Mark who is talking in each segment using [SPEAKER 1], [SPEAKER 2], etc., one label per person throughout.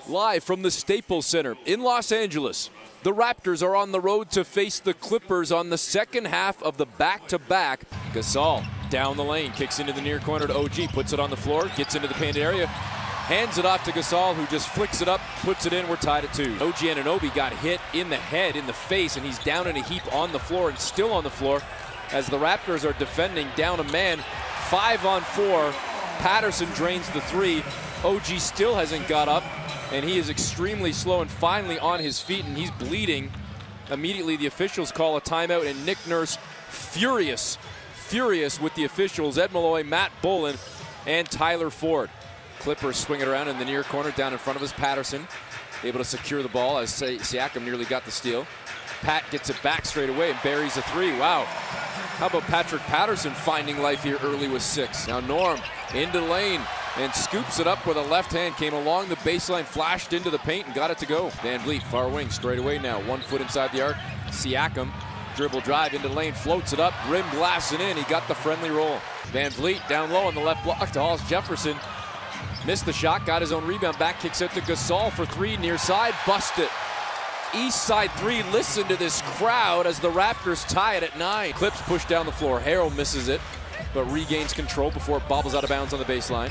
[SPEAKER 1] Live from the Staples Center in Los Angeles, the Raptors are on the road to face the Clippers on the second half of the back-to-back. Gasol down the lane, kicks into the near corner to OG, puts it on the floor, gets into the painted area, hands it off to Gasol, who just flicks it up, puts it in. We're tied at 2. OG Anunoby got hit in the head, in the face, and he's down in a heap on the floor and still on the floor as the Raptors are defending down a man. 5-on-4. Patterson drains the 3. OG still hasn't got up, and he is extremely slow and finally on his feet, and he's bleeding. Immediately the officials call a timeout, and Nick Nurse furious with the officials. Ed Malloy, Matt Boland, and Tyler Ford. Clippers swing it around in the near corner, down in front of us. Patterson able to secure the ball as Siakam nearly got the steal. Pat gets it back straight away and buries a 3. Wow. How about Patrick Patterson finding life here early with 6. Now Norm into the lane and scoops it up with a left hand. Came along the baseline, flashed into the paint, and got it to go. Van Vliet, far wing, straight away now. 1 foot inside the arc. Siakam, dribble drive into the lane, floats it up, rim blasting in. He got the friendly roll. Van Vliet down low on the left block to Hollis Jefferson. Missed the shot, got his own rebound back, kicks it to Gasol for 3, near side, bust it. East side 3, listen to this crowd as the Raptors tie it at 9. Clips push down the floor, Harrell misses it, but regains control before it bobbles out of bounds on the baseline.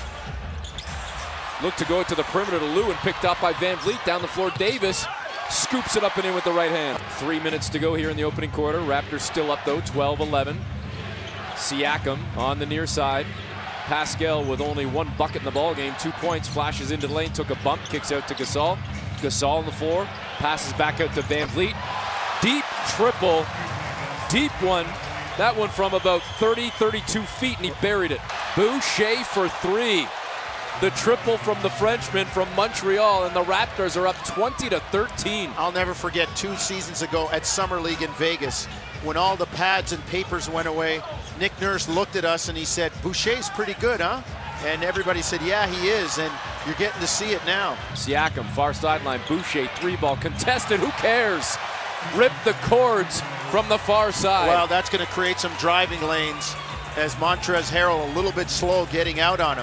[SPEAKER 1] Look to go to the perimeter to Lou and picked up by Van Vliet. Down the floor, Davis scoops it up and in with the right hand. 3 minutes to go here in the opening quarter. Raptors still up though, 12-11. Siakam on the near side. Pascal with only 1 bucket in the ball game, 2 points, flashes into the lane, took a bump, kicks out to Gasol. Gasol on the floor, passes back out to Van Vliet. Deep triple, deep one. That one from about 32 feet, and he buried it. Boucher for 3. The triple from the Frenchman from Montreal, and the Raptors are up 20-13.
[SPEAKER 2] I'll never forget 2 seasons ago at Summer League in Vegas, when all the pads and papers went away. Nick Nurse looked at us and he said, "Boucher's pretty good, huh?" And everybody said, "Yeah, he is," and you're getting to see it now.
[SPEAKER 1] Siakam, far sideline, Boucher, 3-ball, contested, who cares? Rip the cords from the far side.
[SPEAKER 2] Well, that's going to create some driving lanes as Montrezl Harrell a little bit slow getting out on him.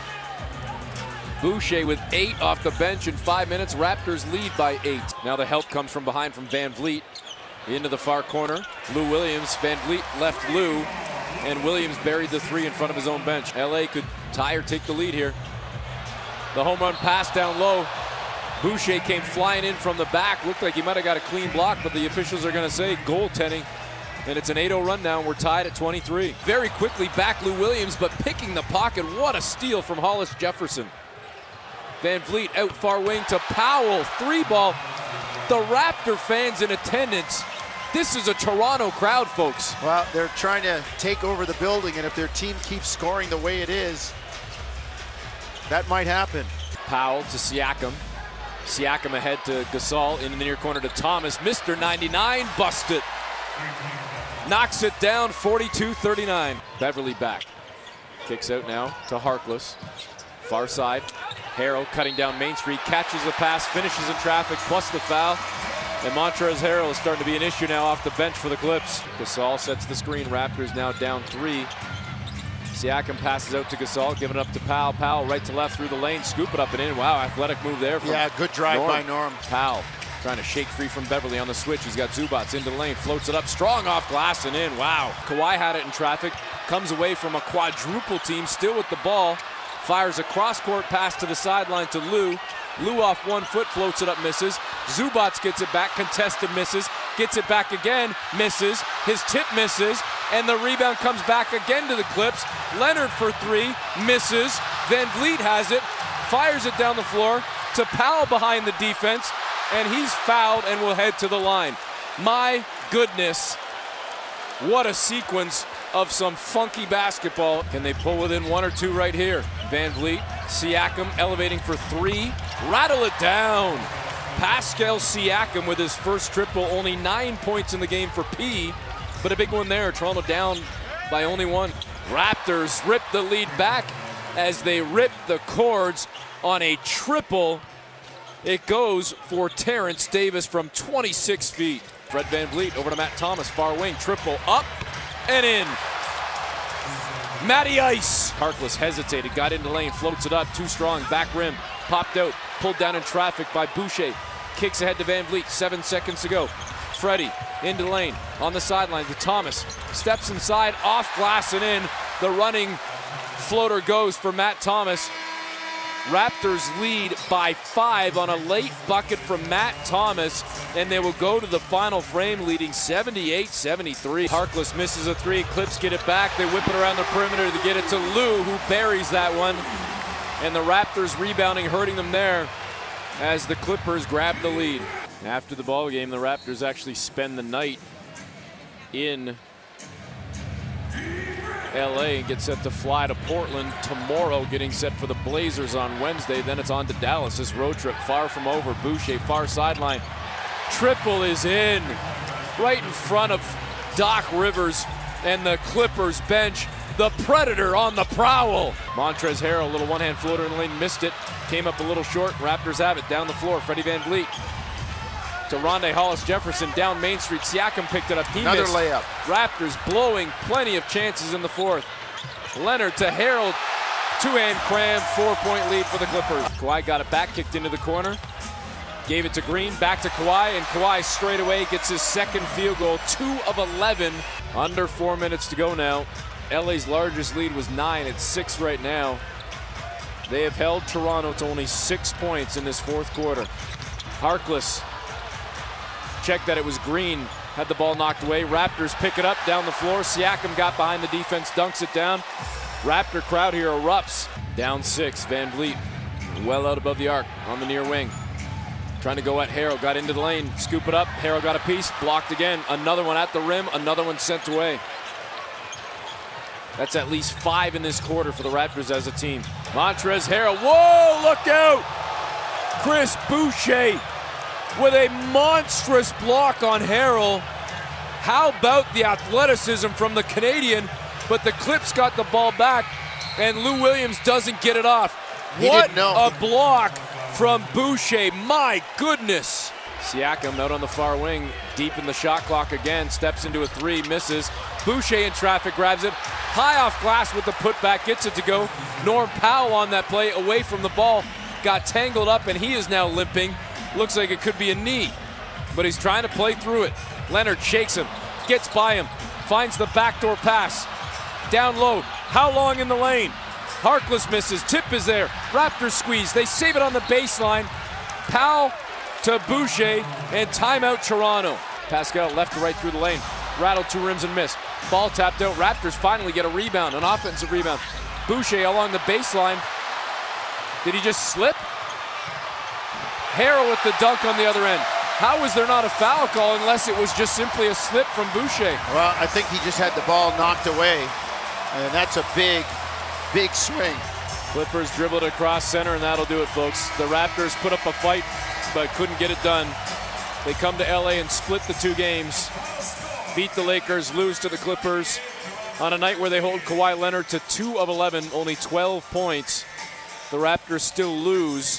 [SPEAKER 1] Boucher with 8 off the bench in 5 minutes. Raptors lead by 8. Now the help comes from behind from Van Vliet. Into the far corner, Lou Williams. Van Vliet left Lou, and Williams buried the 3 in front of his own bench. LA could tie or take the lead here. The home run pass down low. Boucher came flying in from the back. Looked like he might have got a clean block, but the officials are going to say goaltending. And it's an 8-0 run now, and we're tied at 23. Very quickly back Lou Williams, but picking the pocket. What a steal from Hollis Jefferson. Van Vliet out far wing to Powell. 3-ball. The Raptor fans in attendance. This is a Toronto crowd, folks.
[SPEAKER 2] Well, they're trying to take over the building, and if their team keeps scoring the way it is, that might happen.
[SPEAKER 1] Powell to Siakam. Siakam ahead to Gasol in the near corner to Thomas. Mr. 99 busted. Knocks it down, 42-39. Beverly back. Kicks out now to Harkless. Far side. Harrell cutting down Main Street, catches the pass, finishes in traffic, plus the foul. And Montrezl Harrell is starting to be an issue now off the bench for the Clips. Gasol sets the screen. Raptors now down 3. Siakam passes out to Gasol, giving it up to Powell. Powell right to left through the lane, scoop it up and in. Wow, athletic move there.
[SPEAKER 2] Yeah, good drive
[SPEAKER 1] Norm.
[SPEAKER 2] by Norm.
[SPEAKER 1] Powell trying to shake free from Beverly on the switch. He's got Zubats into the lane, floats it up, strong off glass and in. Wow. Kawhi had it in traffic, comes away from a quadruple team, still with the ball. Fires a cross-court pass to the sideline to Lou. Lou off 1 foot, floats it up, misses. Zubats gets it back, contested, misses. Gets it back again, misses. His tip misses, and the rebound comes back again to the Clips. Leonard for 3, misses. Van Vliet has it, fires it down the floor to Powell behind the defense, and he's fouled and will head to the line. My goodness, what a sequence of some funky basketball. Can they pull within 1 or 2 right here? Van Vliet, Siakam elevating for 3. Rattle it down. Pascal Siakam with his first triple. Only 9 points in the game for P, but a big one there. Toronto down by only 1. Raptors rip the lead back as they rip the cords on a triple. It goes for Terrence Davis from 26 feet. Fred Van Vliet over to Matt Thomas, far wing, triple up and in. Matty Ice. Harkless hesitated, got into lane, floats it up, too strong, back rim. popped out, pulled down in traffic by Boucher. Kicks ahead to Van Vliet, 7 seconds to go. Freddie into the lane, on the sideline to Thomas. Steps inside, off glass and in. The running floater goes for Matt Thomas. Raptors lead by 5 on a late bucket from Matt Thomas, and they will go to the final frame leading 78-73. Harkless misses a 3, Clips get it back. They whip it around the perimeter to get it to Lou, who buries that one. And the Raptors rebounding, hurting them there as the Clippers grab the lead. After the ball game, the Raptors actually spend the night in LA and get set to fly to Portland tomorrow, getting set for the Blazers on Wednesday. Then it's on to Dallas. This road trip far from over. Boucher, far sideline. Triple is in right in front of Doc Rivers and the Clippers bench. The Predator on the prowl. Montrezl Harrell, a little one-hand floater in the lane, missed it. Came up a little short. Raptors have it down the floor. Freddie Van Vliet to Rondae Hollis-Jefferson down Main Street. Siakam picked it up. He
[SPEAKER 2] Another
[SPEAKER 1] missed.
[SPEAKER 2] layup.
[SPEAKER 1] Raptors blowing plenty of chances in the fourth. Leonard to Harrell. Two-hand cram, 4-point lead for the Clippers. Kawhi got it back, kicked into the corner. Gave it to Green, back to Kawhi, and Kawhi straight away gets his second field goal, 2 of 11. Under 4 minutes to go now. LA's largest lead was 9. It's 6 right now. They have held Toronto to only 6 points in this fourth quarter. Harkless checked that it was Green, had the ball knocked away. Raptors pick it up down the floor. Siakam got behind the defense, dunks it down. Raptor crowd here erupts. Down 6, Van Vliet well out above the arc on the near wing. Trying to go at Harrell, got into the lane, scoop it up. Harrell got a piece, blocked again. Another one at the rim, another one sent away. That's at least 5 in this quarter for the Raptors as a team. Montrezl Harrell, whoa, look out! Chris Boucher with a monstrous block on Harrell. How about the athleticism from the Canadian? But the Clips got the ball back, and Lou Williams doesn't get it off. What a block from Boucher, my goodness. Siakam out on the far wing, deep in the shot clock again, steps into a 3, misses. Boucher in traffic, grabs it. High off glass with the putback, gets it to go. Norm Powell on that play, away from the ball, got tangled up, and he is now limping. Looks like it could be a knee, but he's trying to play through it. Leonard shakes him, gets by him, finds the backdoor pass. Down low, how long in the lane? Harkless misses, tip is there. Raptors squeeze, they save it on the baseline. Powell to Boucher, and timeout Toronto. Pascal left to right through the lane. Rattled 2 rims and missed. Ball tapped out. Raptors finally get a rebound, an offensive rebound. Boucher along the baseline. Did he just slip? Harrell with the dunk on the other end. How is there not a foul call unless it was just simply a slip from Boucher?
[SPEAKER 2] Well, I think he just had the ball knocked away, and that's a big, big swing.
[SPEAKER 1] Clippers dribbled across center, and that'll do it, folks. The Raptors put up a fight, but couldn't get it done. They come to LA and split the 2 games. Beat the Lakers, lose to the Clippers on a night where they hold Kawhi Leonard to 2 of 11, only 12 points. The Raptors still lose.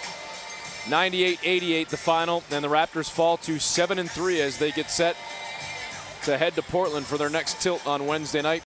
[SPEAKER 1] 98-88 the final, and the Raptors fall to 7-3 as they get set to head to Portland for their next tilt on Wednesday night.